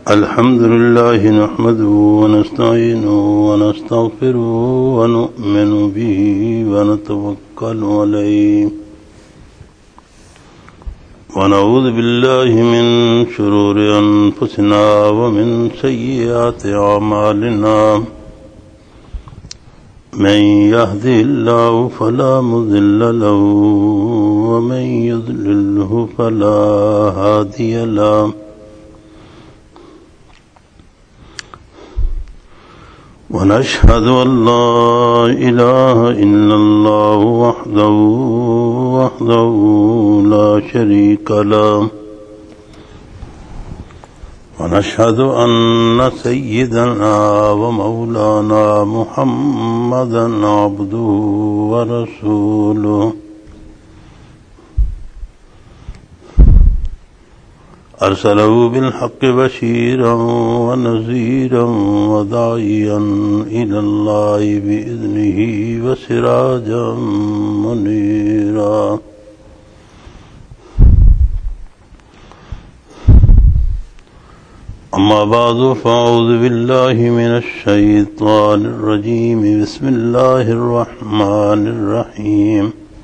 الحمد لله نحمده ونستعينه ونستغفره ونؤمن به ونتوكل عليه ونعوذ بالله من شرور أنفسنا ومن سيئات أعمالنا من يهده الله فلا مضل له ومن يضلله فلا هادي له ونشهد أن لا إله إلا الله وحده لا شريك له ونشهد أن سيدنا ومولانا محمدا عبده ورسوله أرسله بالحق بشيرا ونذيرا وداعيا إلى الله بإذنه وسراجا منيرا أما بعد فأعوذ بالله من الشيطان الرجيم بسم الله الرحمن الرحيم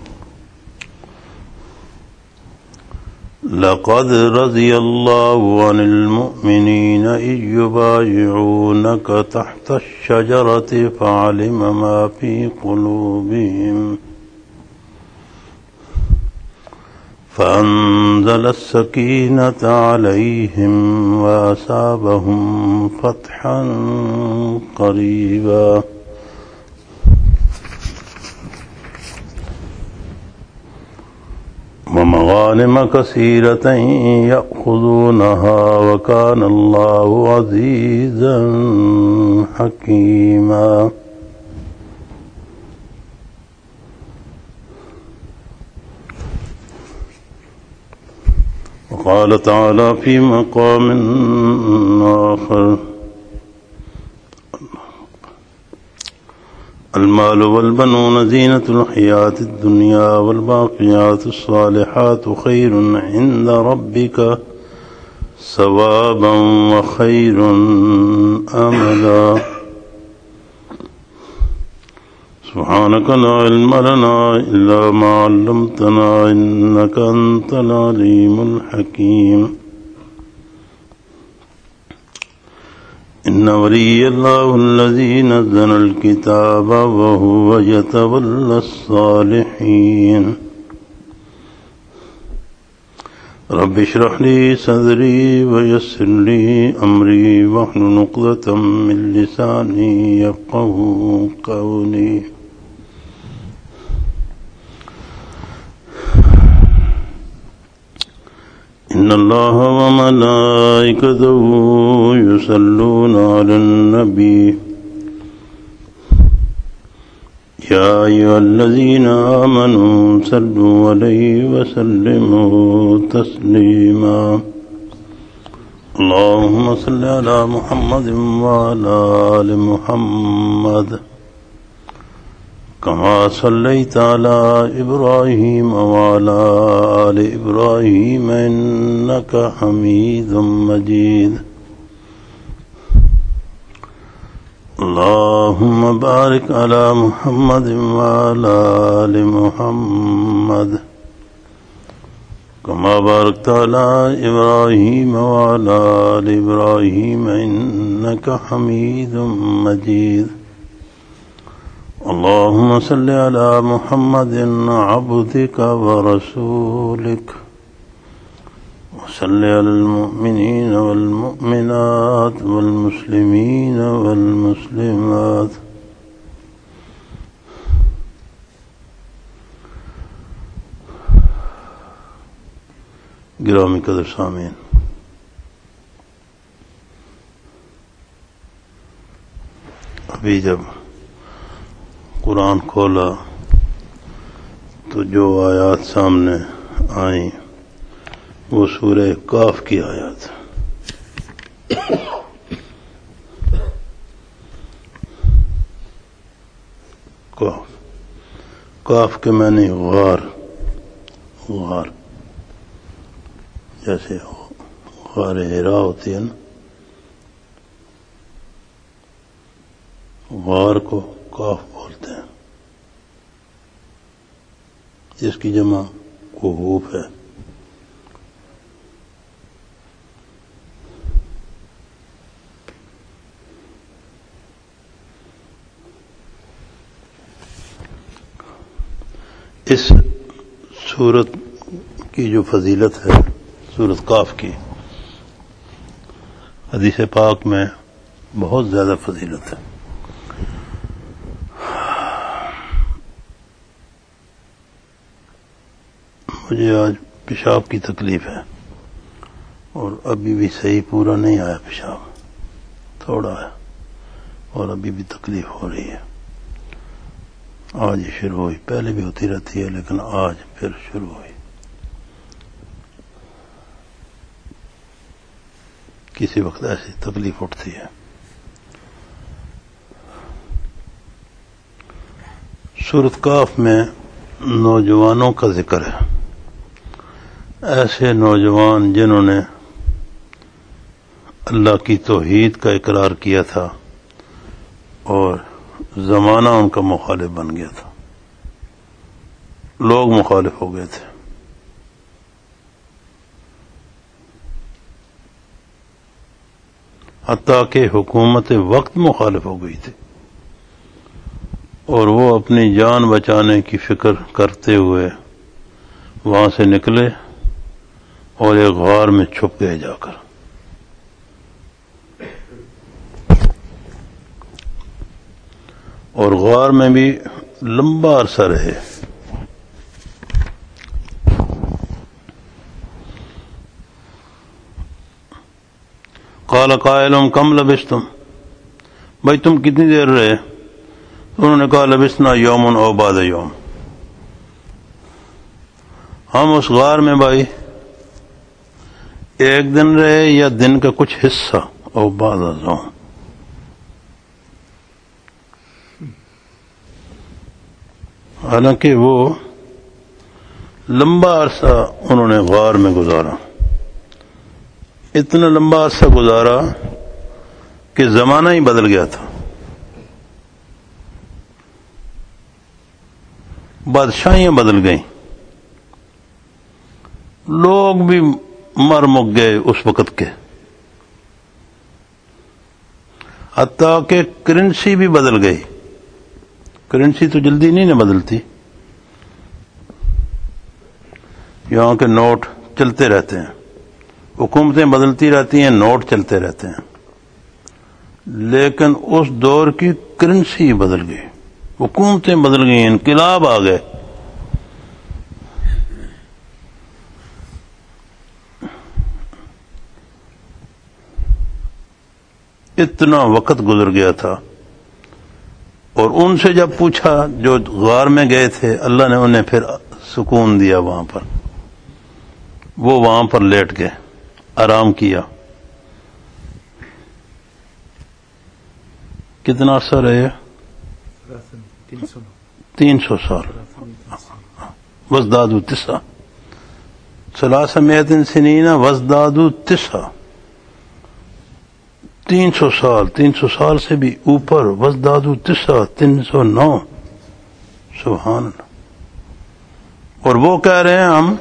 لقد رضي الله عن المؤمنين إذ يبايعونك تحت الشجرة فعلم ما في قلوبهم فأنزل السكينة عليهم وأصابهم فتحا قريبا ومغانم كثيرة يأخذونها وكان الله عزيزا حكيما وقال تعالى في مقام آخر المال والبنون زينة الحياة الدنيا والباقيات الصالحات خير عند ربك ثوابا وخير أملا سبحانك لا علم لنا إلا ما علمتنا إنك أنت العليم الحكيم إن ولي الله الذي نزل الكتاب وهو يتولى الصالحين رب اشرح لي صدري ويسر لي أمري واحلل عقدة من لساني يفقهوا قولي إن الله وملائكته يصلون على النبي يا أيها الذين آمنوا صلوا عليه وسلموا تسليما اللهم صل على محمد وعلى آل محمد كما صليت على إبراهيم وعلى آل إبراهيم إنك حميد مجيد اللهم بارك على محمد وعلى آل محمد كما باركت على إبراهيم وعلى آل إبراهيم إنك حميد مجيد اللهم صل على محمد عبدك ورسولك وصل على المؤمنين والمؤمنات والمسلمين والمسلمات گرامی قدر سامعین، ابھی جب قرآن کھولا تو جو آیات سامنے آئیں وہ سورہ کاف کی آیات کاف کے معنی غار جیسے غار حرا ہوتی ہے نا، غار کو کاف بولتے ہیں، جس کی جمع کوہوف ہے۔ اس سورت کی جو فضیلت ہے، سورت قاف کی، حدیث پاک میں بہت زیادہ فضیلت ہے۔ مجھے آج پیشاب کی تکلیف ہے اور ابھی بھی صحیح پورا نہیں آیا، پیشاب تھوڑا ہے اور ابھی بھی تکلیف ہو رہی ہے۔ آج ہی شروع ہوئی، پہلے بھی ہوتی رہتی ہے لیکن آج پھر شروع ہوئی۔ کسی وقت ایسی تکلیف اٹھتی ہے۔ سورۃ کاف میں نوجوانوں کا ذکر ہے، ایسے نوجوان جنہوں نے اللہ کی توحید کا اقرار کیا تھا اور زمانہ ان کا مخالف بن گیا تھا، لوگ مخالف ہو گئے تھے۔ حتیٰ کہ حکومت وقت مخالف ہو گئی تھی اور وہ اپنی جان بچانے کی فکر کرتے ہوئے وہاں سے نکلے اور ایک غار میں چھپ گئے جا کر۔ اور غار میں بھی لمبا عرصہ رہے۔ قال قائل کم لبثتم، بھائی تم کتنی دیر رہے؟ انہوں نے کہا لبثنا یوم او بعد یوم، ہم اس غار میں بھائی ایک دن رہے یا دن کا کچھ حصہ، او بعد یوم۔ حالانکہ وہ لمبا عرصہ انہوں نے غار میں گزارا، اتنا لمبا عرصہ گزارا کہ زمانہ ہی بدل گیا تھا، بادشاہیاں بدل گئیں، لوگ بھی مر مک گئے اس وقت کے، حتیٰ کہ کرنسی بھی بدل گئی۔ کرنسی تو جلدی نہیں نہ بدلتی، یہاں کے نوٹ چلتے رہتے ہیں، حکومتیں بدلتی رہتی ہیں، نوٹ چلتے رہتے ہیں، لیکن اس دور کی کرنسی بدل گئی، حکومتیں بدل گئی، انقلاب آ گئے۔ اتنا وقت گزر گیا تھا، اور ان سے جب پوچھا جو غار میں گئے تھے، اللہ نے انہیں پھر سکون دیا، وہاں پر وہ وہاں پر لیٹ گئے، آرام کیا۔ کتنا عرصہ رہے؟ 300 سال۔ وازدادوا 9 300 سنین وازدادوا 9، 300 سال، 300 سال سے بھی اوپر، وازدادوا 9، 309، سبحان اللہ۔ اور وہ کہہ رہے ہیں ہم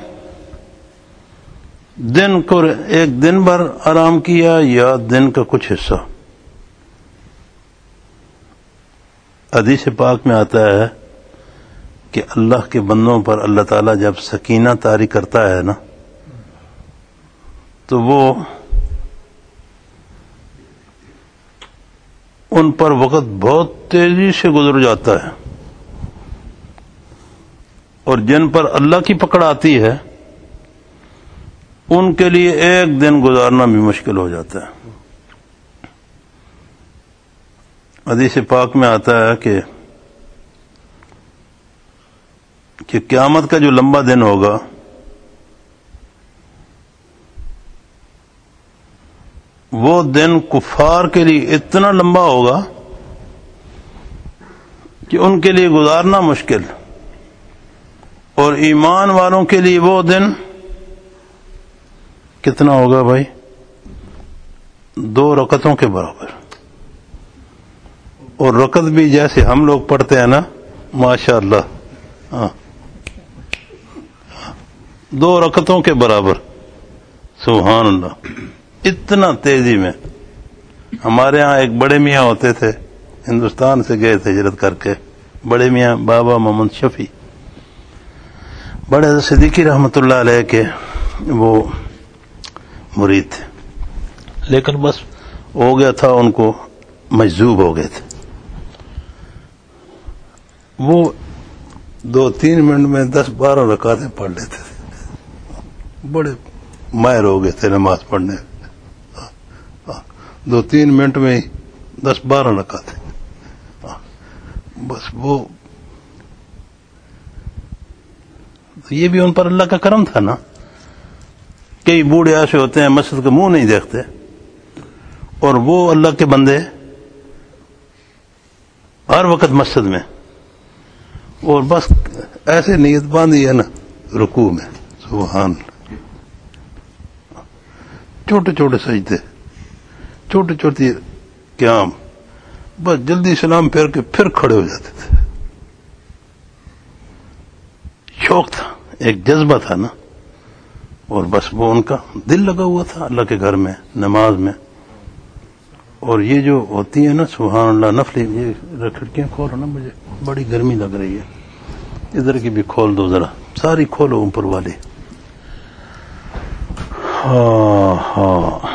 دن کو ایک دن بھر آرام کیا یا دن کا کچھ حصہ۔ حدیث پاک میں آتا ہے کہ اللہ کے بندوں پر اللہ تعالیٰ جب سکینہ طاری کرتا ہے نا، تو وہ ان پر وقت بہت تیزی سے گزر جاتا ہے، اور جن پر اللہ کی پکڑ آتی ہے ان کے لیے ایک دن گزارنا بھی مشکل ہو جاتا ہے۔ حدیث پاک میں آتا ہے کہ قیامت کا جو لمبا دن ہوگا، وہ دن کفار کے لیے اتنا لمبا ہوگا کہ ان کے لیے گزارنا مشکل، اور ایمان والوں کے لیے وہ دن کتنا ہوگا بھائی؟ 2 رکعتوں کے برابر۔ اور رکعت بھی جیسے ہم لوگ پڑھتے ہیں نا ماشاء اللہ، ہاں 2 رکعتوں کے برابر، سبحان اللہ، اتنا تیزی میں۔ ہمارے ہاں ایک بڑے میاں ہوتے تھے، ہندوستان سے گئے تھے ہجرت کر کے، بڑے میاں بابا محمد شفیع، بڑے صدیقی رحمۃ اللہ علیہ کے وہ مرید تھے، لیکن بس ہو گیا تھا ان کو، مجذوب ہو گئے تھے۔ وہ 2-3 منٹ میں 10-12 رکعتیں پڑھ لیتے تھے، بڑے ماہر ہو گئے تھے نماز پڑھنے، 2-3 منٹ میں 10-12 رکعتیں، بس وہ یہ بھی ان پر اللہ کا کرم تھا نا۔ کئی بوڑھے ایسے ہوتے ہیں مسجد کا منہ نہیں دیکھتے، اور وہ اللہ کے بندے ہر وقت مسجد میں، اور بس ایسے نیت باندھی ہے نا رکوع میں، سبحان اللہ، چھوٹے چھوٹے سجدے، چھوٹے چھوٹے قیام، بس جلدی سلام پھیر کے پھر کھڑے ہو جاتے تھے۔ شوق تھا، ایک جذبہ تھا نا، اور بس وہ ان کا دل لگا ہوا تھا اللہ کے گھر میں، نماز میں۔ اور یہ جو ہوتی ہے نا سبحان اللہ نفلی، یہ کھڑکیاں کھولو نا، مجھے بڑی گرمی لگ رہی ہے، ادھر کی بھی کھول دو ذرا، ساری کھولو اوپر والی۔ ہاں ہاں،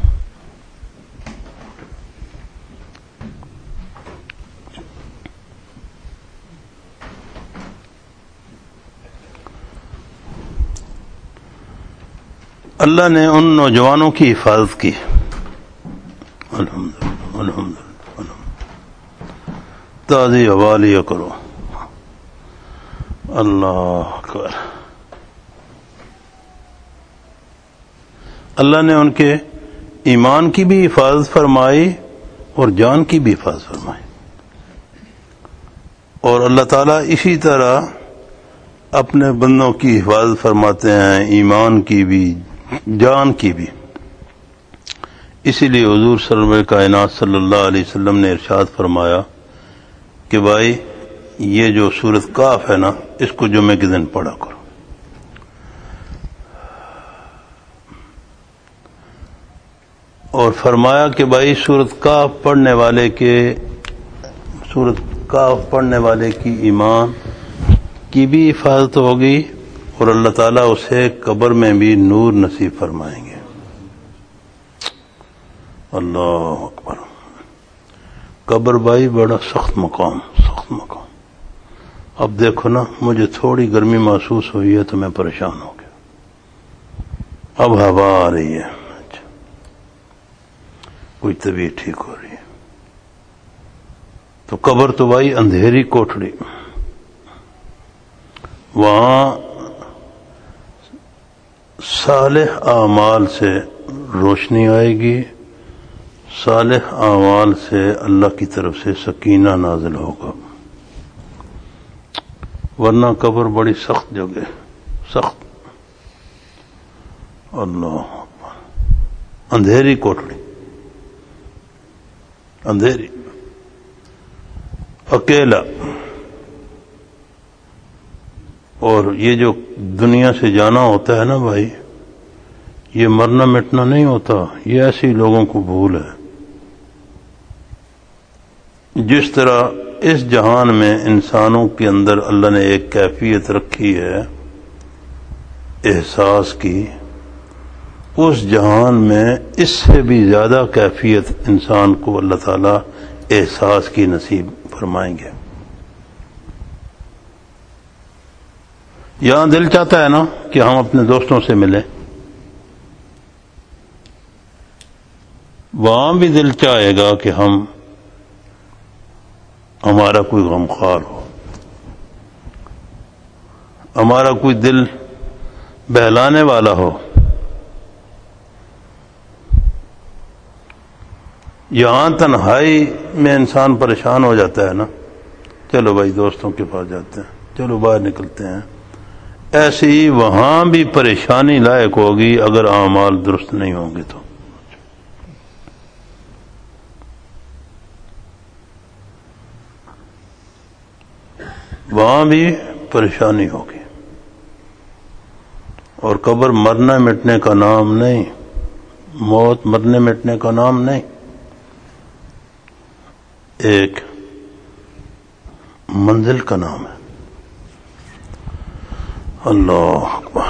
اللہ نے ان نوجوانوں کی حفاظت کی، الحمدللہ الحمدللہ، تازی ہوا لیا کرو، اللہ اکبر۔ اللہ نے ان کے ایمان کی بھی حفاظت فرمائی اور جان کی بھی حفاظت فرمائی، اور اللہ تعالیٰ اسی طرح اپنے بندوں کی حفاظت فرماتے ہیں، ایمان کی بھی جان کی بھی۔ اسی لیے حضور سرور کائنات صلی اللہ علیہ وسلم نے ارشاد فرمایا کہ بھائی یہ جو سورۃ کاف ہے نا، اس کو جمعے کے دن پڑھا کرو۔ اور فرمایا کہ بھائی سورۃ کاف پڑھنے والے کی ایمان کی بھی حفاظت ہوگی، اور اللہ تعالیٰ اسے قبر میں بھی نور نصیب فرمائیں گے۔ اللہ اکبر۔ قبر بھائی بڑا سخت مقام، سخت مقام۔ اب دیکھو نا، مجھے تھوڑی گرمی محسوس ہوئی ہے تو میں پریشان ہو گیا، اب ہوا آ رہی ہے، کوئی طبیعت ٹھیک ہو رہی ہے۔ تو قبر تو بھائی اندھیری کوٹڑی، وہاں صالح اعمال سے روشنی آئے گی، صالح اعمال سے اللہ کی طرف سے سکینہ نازل ہوگا، ورنہ قبر بڑی سخت جگہ، سخت، اللہ اکبر، اندھیری کوٹڑی، اندھیری، اکیلا۔ اور یہ جو دنیا سے جانا ہوتا ہے نا بھائی، یہ مرنا مٹنا نہیں ہوتا، یہ ایسے لوگوں کو بھول ہے۔ جس طرح اس جہان میں انسانوں کے اندر اللہ نے ایک کیفیت رکھی ہے احساس کی، اس جہان میں اس سے بھی زیادہ کیفیت انسان کو اللہ تعالیٰ احساس کی نصیب فرمائیں گے۔ یہاں دل چاہتا ہے نا کہ ہم اپنے دوستوں سے ملیں، وہاں بھی دل چاہے گا کہ ہمارا کوئی غمخوار ہو، ہمارا کوئی دل بہلانے والا ہو۔ یہاں تنہائی میں انسان پریشان ہو جاتا ہے نا، چلو بھائی دوستوں کے پاس جاتے ہیں، چلو باہر نکلتے ہیں، ایسے ہی وہاں بھی پریشانی لائق ہوگی اگر اعمال درست نہیں ہوں گے تو۔ وہاں بھی پریشانی ہوگی. اور قبر مرنے مٹنے کا نام نہیں، موت مرنے مٹنے کا نام نہیں، ایک منزل کا نام ہے. اللہ اکبر.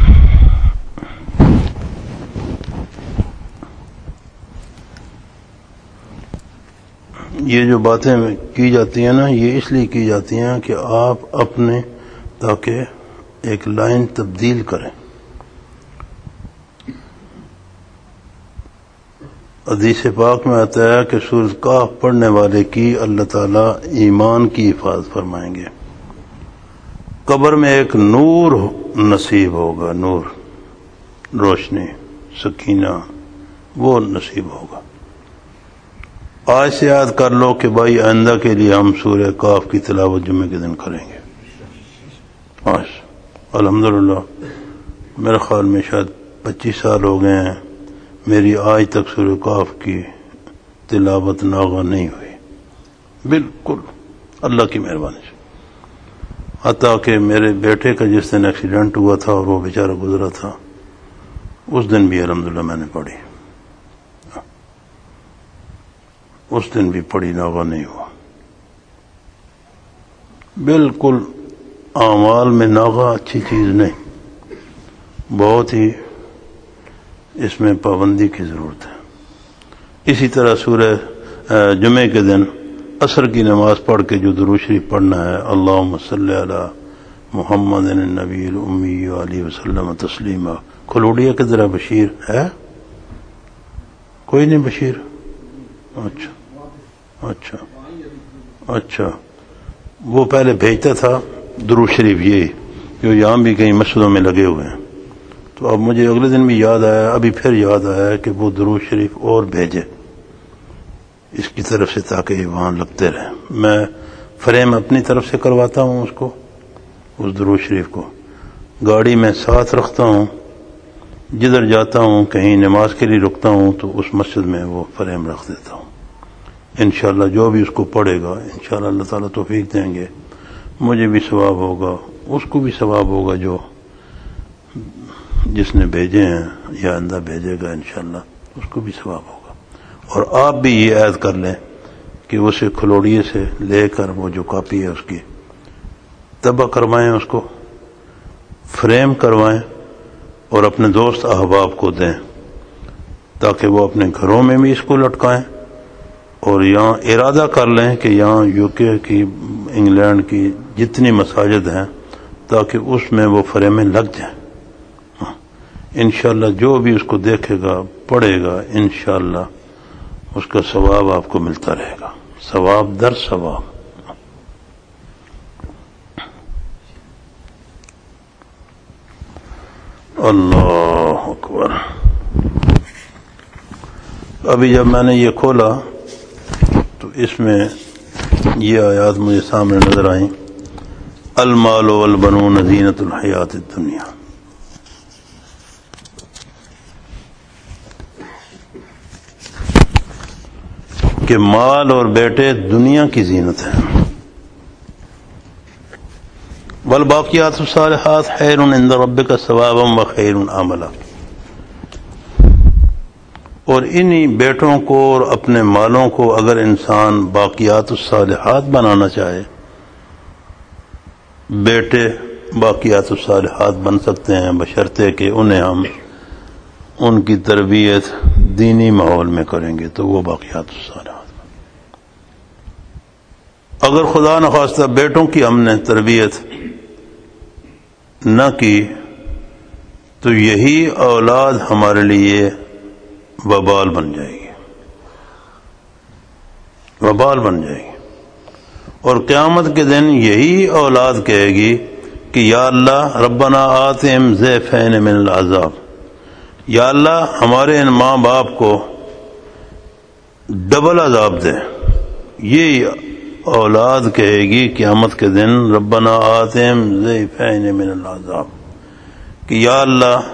یہ جو باتیں کی جاتی ہیں نا، یہ اس لیے کی جاتی ہیں کہ آپ اپنے تاکہ ایک لائن تبدیل کریں. حدیث پاک میں آتا ہے کہ سورۃ کہف پڑھنے والے کی اللہ تعالیٰ ایمان کی حفاظت فرمائیں گے. قبر میں ایک نور نصیب ہوگا، نور، روشنی، سکینہ، وہ نصیب ہوگا. آج سے یاد کر لو کہ بھائی آئندہ کے لیے ہم سورہ کہف کی تلاوت جمعے کے دن کریں گے. آج الحمدللہ میرے خیال میں شاید 25 سال ہو گئے ہیں میری آج تک سورہ کہف کی تلاوت ناغہ نہیں ہوئی، بالکل اللہ کی مہربانی سے. حتیٰ کہ میرے بیٹے کا جس دن ایکسیڈنٹ ہوا تھا اور وہ بیچارہ گزرا تھا، اس دن بھی الحمدللہ میں نے پڑھی، اس دن بھی پڑھی، ناغہ نہیں ہوا. بالکل اعمال میں ناغہ اچھی چیز نہیں، بہت ہی اس میں پابندی کی ضرورت ہے. اسی طرح سورہ جمعے کے دن عصر کی نماز پڑھ کے جو درود شریف پڑھنا ہے، اللہم صلی علی محمد النبی الامی علیہ وسلم تسلیما. کھلوڑیا کے ذرا بشیر ہے؟ کوئی نہیں بشیر؟ اچھا اچھا. وہ پہلے بھیجتا تھا درود شریف، یہی جو یہاں بھی کئی مسجدوں میں لگے ہوئے ہیں. تو اب مجھے اگلے دن بھی یاد آیا، ابھی پھر یاد آیا کہ وہ درود شریف اور بھیجے اس کی طرف سے تاکہ یہ وہاں لگتے رہیں. میں فریم اپنی طرف سے کرواتا ہوں اس کو، اس درود شریف کو گاڑی میں ساتھ رکھتا ہوں، جدھر جاتا ہوں کہیں نماز کے لیے رکتا ہوں تو اس مسجد میں وہ فریم رکھ دیتا ہوں. انشاءاللہ جو بھی اس کو پڑھے گا انشاءاللہ اللہ تعالیٰ توفیق دیں گے، مجھے بھی ثواب ہوگا، اس کو بھی ثواب ہوگا جو جس نے بھیجے ہیں یا آئندہ بھیجے گا، انشاءاللہ اس کو بھی ثواب ہوگا. اور آپ بھی یہ عہد کر لیں کہ اسے کھلوڑیے سے لے کر وہ جو کاپی ہے اس کی طبع کروائیں، اس کو فریم کروائیں اور اپنے دوست احباب کو دیں تاکہ وہ اپنے گھروں میں بھی اس کو لٹکائیں. اور یہاں ارادہ کر لیں کہ یہاں یو کے کی، انگلینڈ کی جتنی مساجد ہیں تاکہ اس میں وہ فریمیں لگ جائیں. انشاءاللہ جو بھی اس کو دیکھے گا پڑھے گا انشاءاللہ اس کا ثواب آپ کو ملتا رہے گا، ثواب در ثواب. اللہ اکبر. ابھی جب میں نے یہ کھولا تو اس میں یہ آیات مجھے سامنے نظر آئیں، المال والبنون زینۃ الحیات الدنیا. کہ مال اور بیٹے دنیا کی زینت ہیں. والباقیات الصالحات خیر عند ربک ثوابا وخیر عملا. اور انہی بیٹوں کو اور اپنے مالوں کو اگر انسان باقیات الصالحات بنانا چاہے، بیٹے باقیات الصالحات بن سکتے ہیں بشرطے کہ انہیں ہم ان کی تربیت دینی ماحول میں کریں گے تو وہ باقیات الصالحات. اگر خدا نخواستہ بیٹوں کی ہم نے تربیت نہ کی تو یہی اولاد ہمارے لیے وبال بن جائے گی، وبال بن جائے گی. اور قیامت کے دن یہی اولاد کہے گی کہ یا اللہ ربنا آتہم ضعفین من العذاب، یا اللہ ہمارے ان ماں باپ کو ڈبل عذاب دے. یہی اولاد کہے گی قیامت کے دن ربنا آتہم ضعفین من العذاب، کہ یا اللہ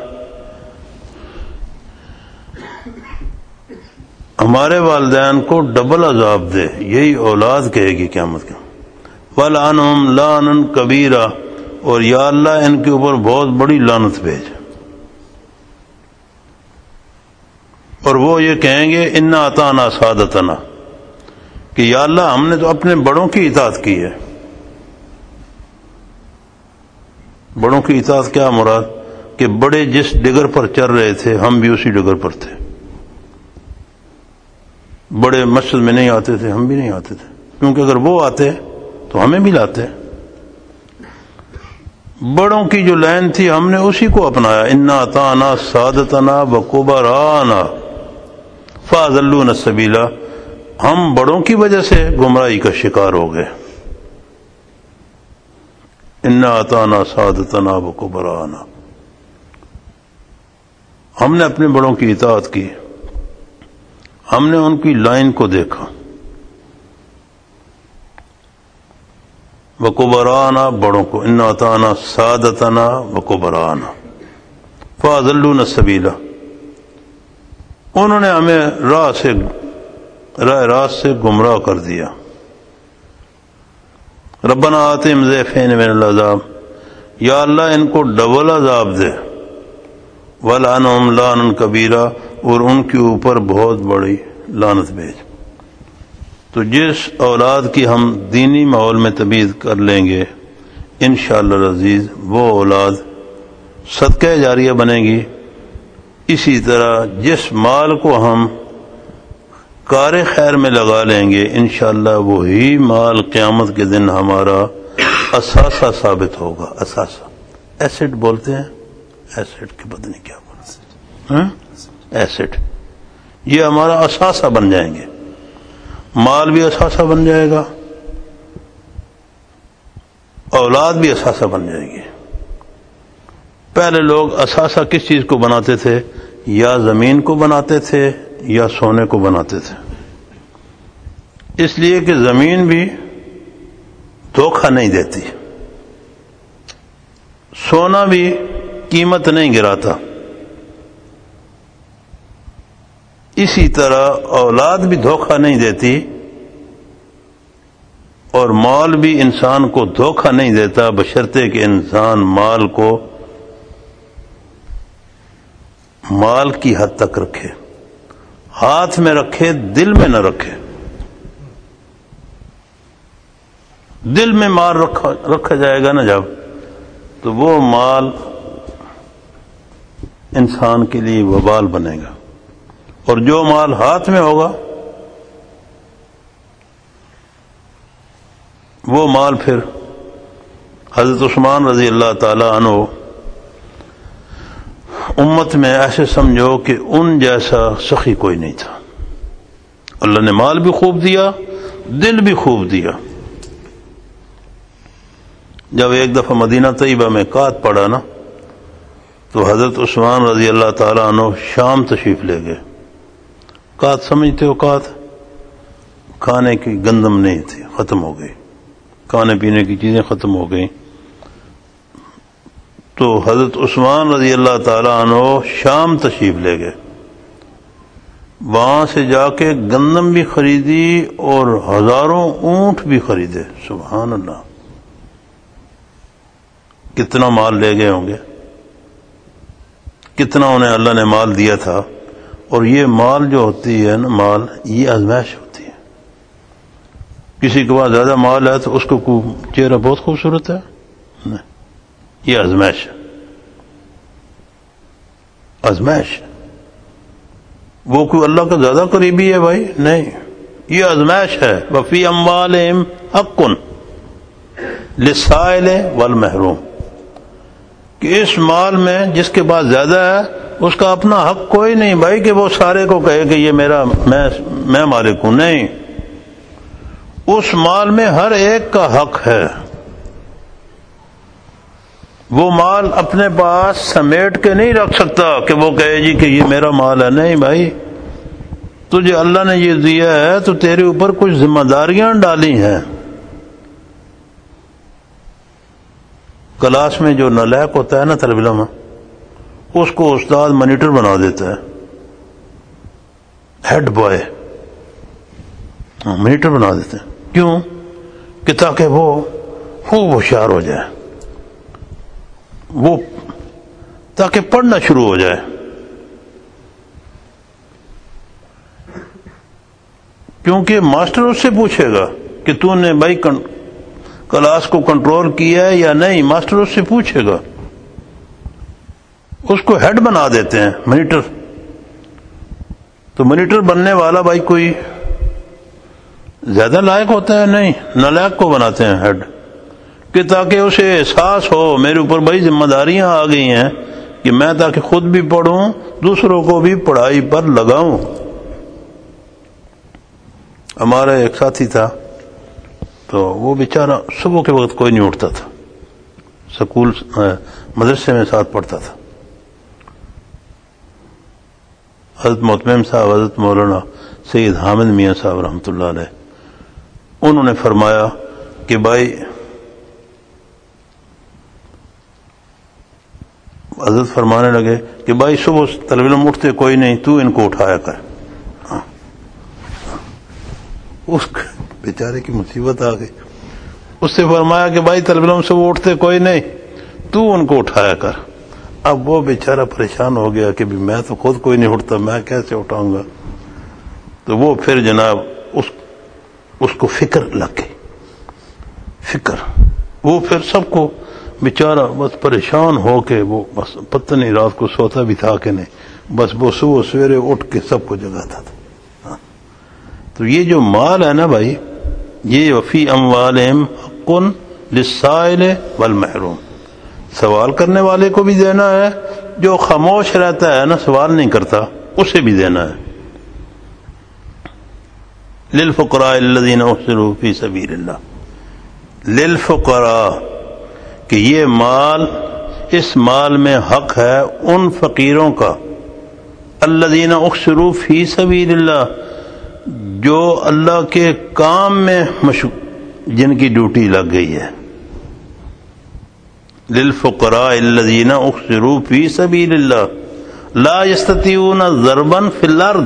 ہمارے والدین کو ڈبل عذاب دے. یہی اولاد کہے گی قیامت کے. وَلْعَنْهُمْ لَعْنًا كَبِيرًا، اور یا اللہ ان کے اوپر بہت بڑی لعنت بھیج۔ اور وہ یہ کہیں گے اِنَّا أَطَعْنَا سَادَتَنَا، کہ یا اللہ ہم نے تو اپنے بڑوں کی اطاعت کی ہے۔ بڑوں کی اطاعت کیا مراد؟ کہ بڑے جس ڈگر پر چل رہے تھے ہم بھی اسی ڈگر پر تھے۔ بڑے مسجد میں نہیں آتے تھے ہم بھی نہیں آتے تھے، کیونکہ اگر وہ آتے تو ہمیں بھی لاتے۔ بڑوں کی جو لائن تھی ہم نے اسی کو اپنایا، اِنَّا أَطَعْنَا سَادَتَنَا وَكُبَرَاءَنَا فَأَضَلُّونَا السَّبِيلَ، ہم بڑوں کی وجہ سے گمراہی کا شکار ہو گئے۔ اِنَّا أَطَعْنَا سَادَتَنَا وَكُبَرَاءَنَا، ہم نے اپنے بڑوں کی اطاعت کی، ہم نے ان کی لائن کو دیکھا۔ وَكُبَرَاءَنَا، بڑوں کو، اِنَّا أَطَعْنَا سَادَتَنَا وَكُبَرَاءَنَا فَأَضَلُّونَا السَّبِيلَ، انہوں نے ہمیں راہ راست سے گمراہ کر دیا۔ ربنا آتہم ضعفین من العذاب، یا اللہ ان کو ڈبل عذاب دے۔ وَلْعَنْهُمْ لَعْنًا كَبِيرًا، اور ان کے اوپر بہت بڑی لعنت بھیج۔ تو جس اولاد کی ہم دینی ماحول میں تربیت کر لیں گے انشاءاللہ العزیز وہ اولاد صدقہ جاریہ بنے گی۔ اسی طرح جس مال کو ہم کار خیر میں لگا لیں گے انشاءاللہ وہی مال قیامت کے دن ہمارا اثاثہ ثابت ہوگا۔ اثاثہ ایسٹ بولتے ہیں، ایسٹ کی پتہ نہیں کیا بولتے ہیں، ایسٹ، یہ ہمارا اثاثہ بن جائیں گے، مال بھی اثاثہ بن جائے گا، اولاد بھی اثاثہ بن جائے گی۔ پہلے لوگ اثاثہ کس چیز کو بناتے تھے؟ یا زمین کو بناتے تھے یا سونے کو بناتے تھے، اس لیے کہ زمین بھی دھوکہ نہیں دیتی، سونا بھی قیمت نہیں گراتا، اسی طرح اولاد بھی دھوکہ نہیں دیتی اور مال بھی انسان کو دھوکہ نہیں دیتا، بشرطے کہ انسان مال کو مال کی حد تک رکھے، ہاتھ میں رکھے، دل میں نہ رکھے۔ دل میں مال رکھا جائے گا نا جب، تو وہ مال انسان کے لیے وبال بنے گا، اور جو مال ہاتھ میں ہوگا وہ مال پھر حضرت عثمان رضی اللہ تعالی عنہ امت میں ایسے سمجھو کہ ان جیسا سخی کوئی نہیں تھا۔ اللہ نے مال بھی خوب دیا، دل بھی خوب دیا۔ جب ایک دفعہ مدینہ طیبہ میں قحط پڑا نا تو حضرت عثمان رضی اللہ تعالی عنہ شام تشریف لے گئے۔ قحط سمجھتے ہو؟ قحط کھانے کی گندم نہیں تھی، ختم ہو گئی، کھانے پینے کی چیزیں ختم ہو گئیں، تو حضرت عثمان رضی اللہ تعالی عنہ شام تشریف لے گئے، وہاں سے جا کے گندم بھی خریدی اور ہزاروں اونٹ بھی خریدے۔ سبحان اللہ، کتنا مال لے گئے ہوں گے، کتنا انہیں اللہ نے مال دیا تھا۔ اور یہ مال جو ہوتی ہے نا، مال یہ آزمائش ہوتی ہے۔ کسی کے پاس زیادہ مال ہے تو اس کو چہرہ بہت خوبصورت ہے، نہیں، یہ آزمائش ہے، آزمائش۔ وہ کوئی اللہ کا زیادہ قریبی ہے بھائی؟ نہیں، یہ آزمائش ہے۔ وفی اموالہم حق للسائل والمحروم، کہ اس مال میں جس کے پاس زیادہ ہے اس کا اپنا حق کوئی نہیں بھائی کہ وہ سارے کو کہے کہ یہ میرا، میں مالک ہوں۔ نہیں، اس مال میں ہر ایک کا حق ہے۔ وہ مال اپنے پاس سمیٹ کے نہیں رکھ سکتا کہ وہ کہے جی کہ یہ میرا مال ہے۔ نہیں بھائی، تجھے اللہ نے یہ دیا ہے تو تیرے اوپر کچھ ذمہ داریاں ڈالی ہیں۔ کلاس میں جو نالائق ہوتا ہے نا طالب علم، اس کو استاد مانیٹر بنا دیتا ہے، ہیڈ بوائے، مانیٹر بنا دیتے ہیں۔ کیوں؟ کہ تاکہ وہ خوب ہوشیار ہو جائے، وہ تاکہ پڑھنا شروع ہو جائے. کیونکہ ماسٹر اس سے پوچھے گا کہ تو نے بھائی کلاس کو کنٹرول کیا ہے یا نہیں. ماسٹر اس سے پوچھے گا. اس کو ہیڈ بنا دیتے ہیں مانیٹر. تو مانیٹر بننے والا بھائی کوئی زیادہ لائق ہوتا ہے؟ نہیں، نالائق کو بناتے ہیں ہیڈ، کہ تاکہ اسے احساس ہو میرے اوپر بڑی ذمہ داریاں آ گئی ہیں کہ میں تاکہ خود بھی پڑھوں، دوسروں کو بھی پڑھائی پر لگاؤں. ہمارا ایک ساتھی تھا تو وہ بیچارہ صبح کے وقت کوئی نہیں اٹھتا تھا، سکول مدرسے میں ساتھ پڑھتا تھا. حضرت محتمم صاحب، حضرت مولانا سید حامد میاں صاحب رحمۃ اللہ علیہ، انہوں نے فرمایا کہ بھائی، حضرت فرمانے لگے کہ بھائی صبح طلبہ علم اٹھتے کوئی نہیں، تو ان کو اٹھایا کر. اس بیچارے کی مصیبت آ گئی. اس سے فرمایا کہ بھائی طلبہ علم صبح اٹھتے کوئی نہیں، تو ان کو اٹھایا کر. اب وہ بیچارہ پریشان ہو گیا کہ میں تو خود کوئی نہیں اٹھتا، میں کیسے اٹھاؤں گا. تو وہ پھر جناب اس کو فکر لگ گئی، فکر. وہ پھر سب کو بیچارہ بس پریشان ہو کے وہ بس پتہ نہیں رات کو سوتا بھی تھا کہ نہیں، بس وہ صبح سویرے اٹھ کے سب کو جگاتا تھا. تو یہ جو مال ہے نا بھائی، یہ وفی اموالہم حق للسائل والمحروم، سوال کرنے والے کو بھی دینا ہے، جو خاموش رہتا ہے نا، سوال نہیں کرتا، اسے بھی دینا ہے. للفقراء الذین احصروا فی سبیل اللہ، للفقراء، کہ یہ مال، اس مال میں حق ہے ان فقیروں کا، الذین احصروا فی سبیل اللہ، جو اللہ کے کام میں جن کی ڈیوٹی لگ گئی ہے. للفقراء الذین احصروا فی سبیل اللہ لا یستطیعون ضربا فی الارض،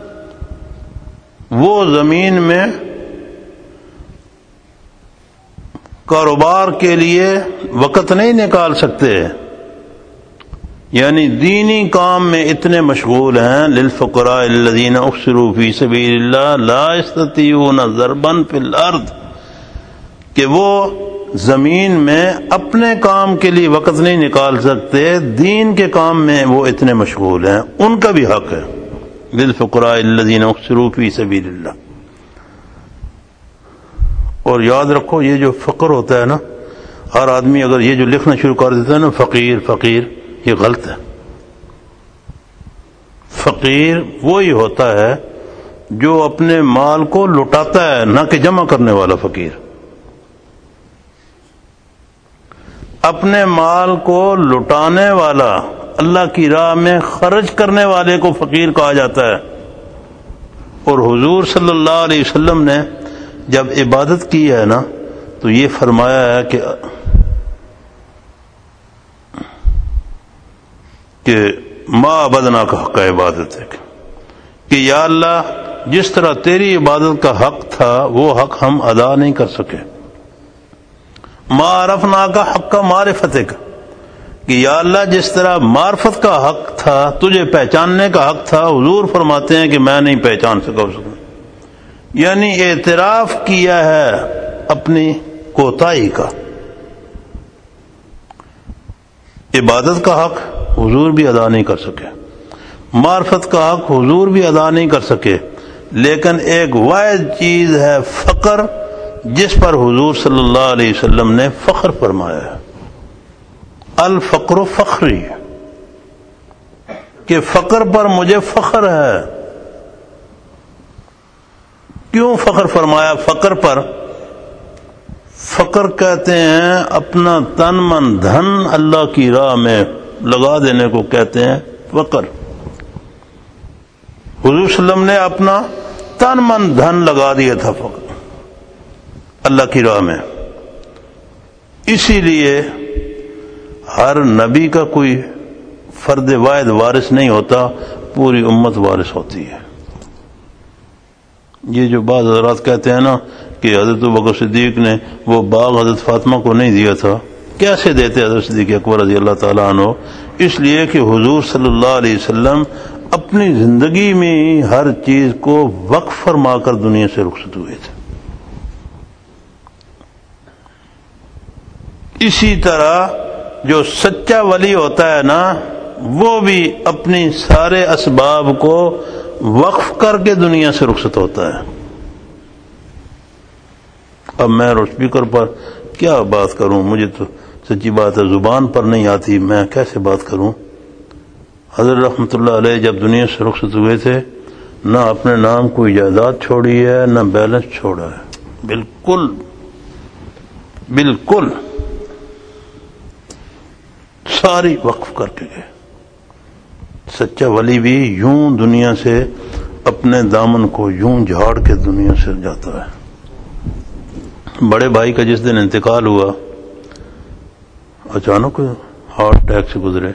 وہ زمین میں کاروبار کے لیے وقت نہیں نکال سکتے، یعنی دینی کام میں اتنے مشغول ہیں. للفقراء الذین احصروا فی سبیل اللہ لا یستطیعون ضربا فی الارض، کہ وہ زمین میں اپنے کام کے لیے وقت نہیں نکال سکتے، دین کے کام میں وہ اتنے مشغول ہیں، ان کا بھی حق ہے. للفقراء الذین احصروا فی سبیل اللہ. اور یاد رکھو، یہ جو فقر ہوتا ہے نا، ہر آدمی اگر یہ جو لکھنا شروع کر دیتا ہے نا فقیر فقیر، یہ غلط ہے. فقیر وہی ہوتا ہے جو اپنے مال کو لٹاتا ہے، نہ کہ جمع کرنے والا فقیر. اپنے مال کو لٹانے والا، اللہ کی راہ میں خرچ کرنے والے کو فقیر کہا جاتا ہے. اور حضور صلی اللہ علیہ وسلم نے جب عبادت کی ہے نا، تو یہ فرمایا ہے کہ ما عبدنا کا حق عبادت ہے، کہ یا اللہ جس طرح تیری عبادت کا حق تھا وہ حق ہم ادا نہیں کر سکے. ما عرفنا کا حق کا معرفتک، کہ یا اللہ جس طرح معرفت کا حق تھا، تجھے پہچاننے کا حق تھا، حضور فرماتے ہیں کہ میں نہیں پہچان سکا اس کو. یعنی اعتراف کیا ہے اپنی کوتاہی کا. عبادت کا حق حضور بھی ادا نہیں کر سکے، معرفت کا حق حضور بھی ادا نہیں کر سکے، لیکن ایک واحد چیز ہے فقر، جس پر حضور صلی اللہ علیہ وسلم نے فخر فرمایا ہے. الفقر فخری، کہ فقر پر مجھے فخر ہے. کیوں فخر فرمایا فقر پر؟ فقر کہتے ہیں اپنا تن من دھن اللہ کی راہ میں لگا دینے کو کہتے ہیں فقر. حضور صلی اللہ علیہ وسلم نے اپنا تن من دھن لگا دیا تھا فقر اللہ کی راہ میں. اسی لیے ہر نبی کا کوئی فرد واحد وارث نہیں ہوتا، پوری امت وارث ہوتی ہے. یہ جو بعض حضرات کہتے ہیں نا کہ حضرت ابوبکر صدیق نے وہ باغ حضرت فاطمہ کو نہیں دیا تھا؟ کیسے دیتے حضرت صدیق اکبر رضی اللہ تعالیٰ عنہ؟ اس لیے کہ حضور صلی اللہ علیہ وسلم اپنی زندگی میں ہر چیز کو وقف فرما کر دنیا سے رخصت ہوئے تھے. اسی طرح جو سچا ولی ہوتا ہے نا، وہ بھی اپنی سارے اسباب کو وقف کر کے دنیا سے رخصت ہوتا ہے. اب میں اسپیکر پر کیا بات کروں؟ مجھے تو سچی بات ہے زبان پر نہیں آتی، میں کیسے بات کروں؟ حضرت رحمۃ اللہ علیہ جب دنیا سے رخصت ہوئے تھے، نہ اپنے نام کوئی جائیداد چھوڑی ہے، نہ بیلنس چھوڑا ہے، بالکل بالکل ساری وقف کر کے گئے. سچا ولی بھی یوں دنیا سے اپنے دامن کو یوں جھاڑ کے دنیا سے جاتا ہے. بڑے بھائی کا جس دن انتقال ہوا، اچانک ہارٹ اٹیک سے گزرے.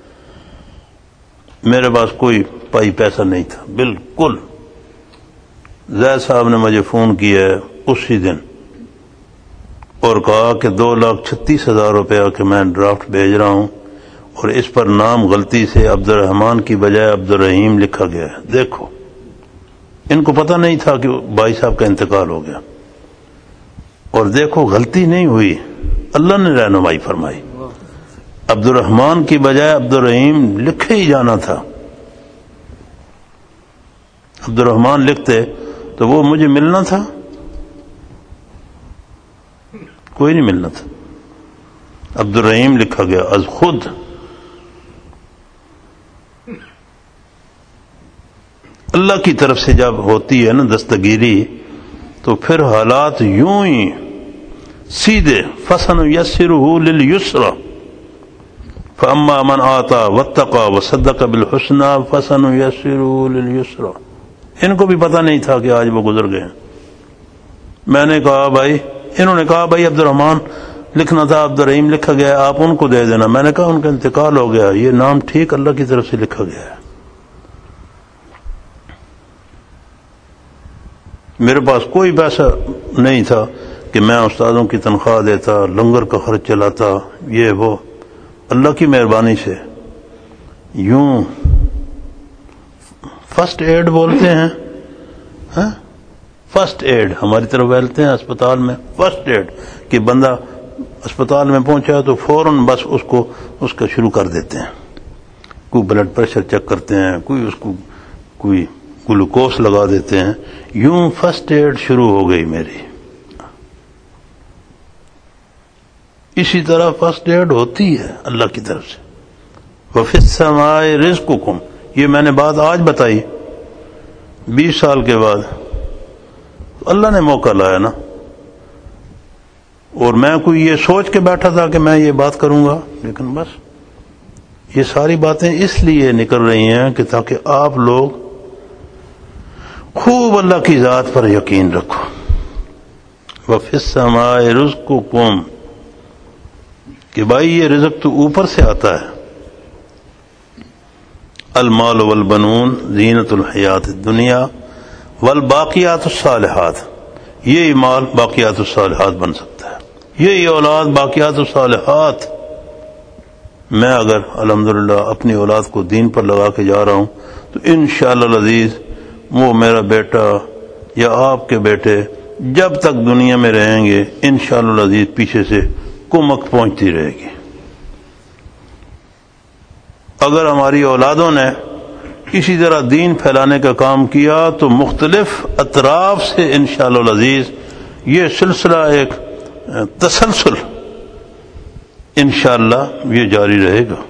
میرے پاس کوئی پائی پیسہ نہیں تھا بالکل. زید صاحب نے مجھے فون کیا اسی دن اور کہا کہ 2,36,000 روپیہ کہ میں ڈرافٹ بھیج رہا ہوں اور اس پر نام غلطی سے عبد الرحمان کی بجائے عبد الرحیم لکھا گیا ہے. دیکھو، ان کو پتہ نہیں تھا کہ بھائی صاحب کا انتقال ہو گیا، اور دیکھو غلطی نہیں ہوئی، اللہ نے رہنمائی فرمائی. عبد الرحمان کی بجائے عبد الرحیم لکھے ہی جانا تھا. عبد الرحمان لکھتے تو وہ مجھے ملنا تھا؟ کوئی نہیں ملنا تھا. عبد الرحیم لکھا گیا از خود. اللہ کی طرف سے جب ہوتی ہے نا دستگیری، تو پھر حالات یوں ہی سیدھے فَسَنُيَسِّرُهُ لِلْيُسْرَى فَأَمَّا مَنْ آتَى وَاتَّقَى وَصَدَّقَ بِالْحُسْنَى فَسَنُيَسِّرُهُ لِلْيُسْرَى. ان کو بھی پتہ نہیں تھا کہ آج وہ گزر گئے. میں نے کہا بھائی، انہوں نے کہا بھائی عبد الرحمان لکھنا تھا، عبد الرحیم لکھا گیا، آپ ان کو دے دینا. میں نے کہا ان کا انتقال ہو گیا، یہ نام ٹھیک اللہ کی طرف سے لکھا گیا ہے. میرے پاس کوئی پیسہ نہیں تھا کہ میں استادوں کی تنخواہ دیتا، لنگر کا خرچ چلاتا، یہ وہ. اللہ کی مہربانی سے یوں فرسٹ ایڈ بولتے ہیں، فرسٹ ایڈ ہماری طرف بولتے ہیں اسپتال میں. فرسٹ ایڈ کہ بندہ اسپتال میں پہنچا تو فوراً بس اس کا شروع کر دیتے ہیں. کوئی بلڈ پریشر چیک کرتے ہیں، کوئی اس کو کوئی گلوکوز لگا دیتے ہیں. یوں فرسٹ ایڈ شروع ہو گئی میری. اسی طرح فرسٹ ایڈ ہوتی ہے اللہ کی طرف سے. وَفِي السَّمَاءِ رِزْقُكُمْ، یہ میں نے بات آج بتائی 20 سال کے بعد. اللہ نے موقع لایا نا، اور میں کوئی یہ سوچ کے بیٹھا تھا کہ میں یہ بات کروں گا، لیکن بس یہ ساری باتیں اس لیے نکل رہی ہیں کہ تاکہ آپ لوگ خوب اللہ کی ذات پر یقین رکھو. وَفِي السَّمَاءِ رِزْقُكُمْ کہ بھائی یہ رزق تو اوپر سے آتا ہے. المال والبنون زینت الحیات الدنیا والباقیات الصالحات، یہی مال باقیات الصالحات بن سکتا ہے، یہی اولاد باقیات الصالحات. میں اگر الحمدللہ اپنی اولاد کو دین پر لگا کے جا رہا ہوں تو انشاءاللہ العزیز وہ میرا بیٹا یا آپ کے بیٹے جب تک دنیا میں رہیں گے انشاءاللہ العزیز پیچھے سے کمک پہنچتی رہے گی. اگر ہماری اولادوں نے اسی طرح دین پھیلانے کا کام کیا تو مختلف اطراف سے انشاءاللہ العزیز یہ سلسلہ ایک تسلسل انشاءاللہ یہ جاری رہے گا.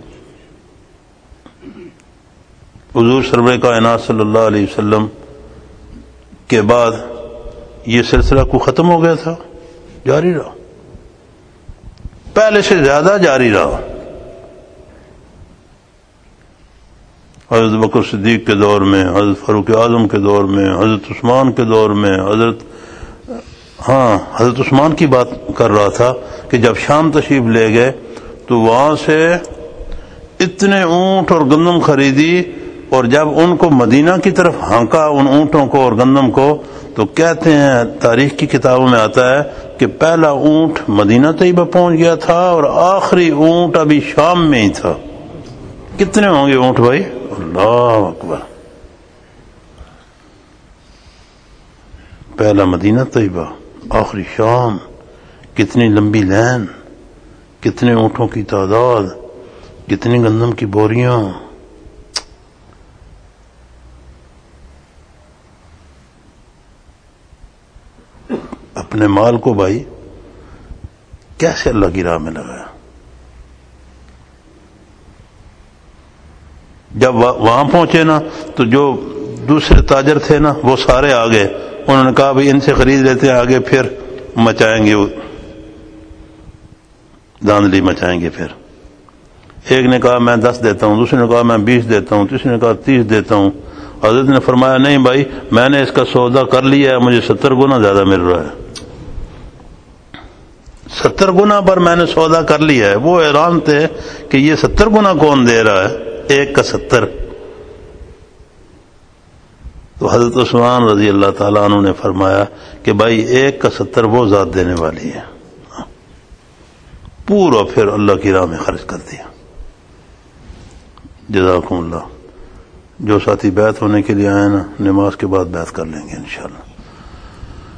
حضور سرور کائنات صلی اللہ علیہ وسلم کے بعد یہ سلسلہ کو ختم ہو گیا تھا، جاری رہا، پہلے سے زیادہ جاری رہا. حضرت بکر صدیق کے دور میں، حضرت فاروق اعظم کے دور میں، حضرت عثمان کے دور میں، حضرت عثمان کی بات کر رہا تھا کہ جب شام تشریف لے گئے تو وہاں سے اتنے اونٹ اور گندم خریدی، اور جب ان کو مدینہ کی طرف ہانکا ان اونٹوں کو اور گندم کو، تو کہتے ہیں تاریخ کی کتابوں میں آتا ہے کہ پہلا اونٹ مدینہ طیبہ پہنچ گیا تھا اور آخری اونٹ ابھی شام میں ہی تھا. کتنے ہوں گے اونٹ بھائی؟ اللہ اکبر. پہلا مدینہ طیبہ، آخری شام، کتنی لمبی لین، کتنے اونٹوں کی تعداد، کتنی گندم کی بوریاں. اپنے مال کو بھائی کیسے اللہ کی راہ میں لگایا. جب وہاں پہنچے نا تو جو دوسرے تاجر تھے نا وہ سارے آ گئے. انہوں نے کہا بھائی ان سے خرید لیتے ہیں، آگے پھر مچائیں گے، دھاندلی مچائیں گے. پھر ایک نے کہا میں 10 دیتا ہوں، دوسرے نے کہا میں 20 دیتا ہوں، تیسرے نے کہا 30 دیتا ہوں. حضرت نے فرمایا نہیں بھائی، میں نے اس کا سودا کر لیا ہے، مجھے 70 گنا زیادہ مل رہا ہے. 70 گنا پر میں نے سودا کر لیا ہے. وہ حیران تھے کہ یہ 70 گنا کون دے رہا ہے، ایک کا 70. تو حضرت عثمان رضی اللہ تعالیٰ عنہ نے فرمایا کہ بھائی ایک کا 70 وہ ذات دینے والی ہے. پورا پھر اللہ کی راہ میں خرچ کر دیا. جزاکم اللہ. جو ساتھی بیعت ہونے کے لیے آئے نا، نماز کے بعد بیعت کر لیں گے انشاءاللہ.